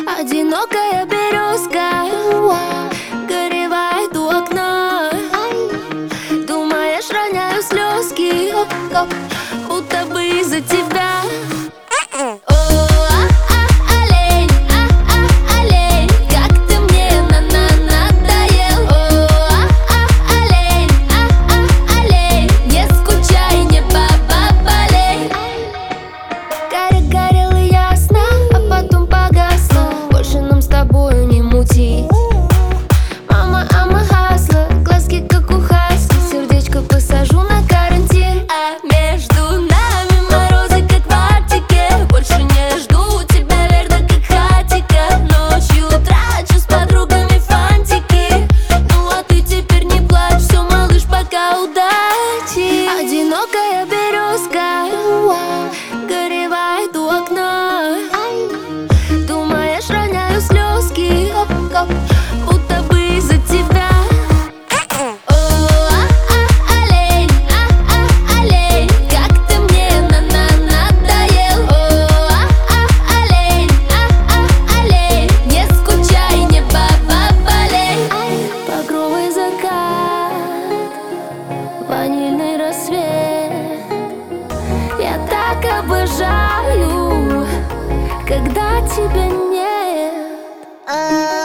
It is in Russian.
Одинокая березка горевает у окна. Думаешь, роняю слезки, будто бы из-за тебя. Мама, ама хасла, глазки как у хаски, сердечко посажу на карантин. А между нами морозы как в Арктике. Больше не жду тебя, верно, как хатика. Ночью трачу с подругами фантики. Ну а ты теперь не плачь, все, малыш, пока, удачи. Одинокая березка горевает у окна. Думаешь, роняю слезки, будто бы из-за тебя. Олень, олень, как ты мне надоел. Олень, олень, не скучай, не болей. Багровый закат, ванильный рассвет. Я так обожаю, когда тебя нет.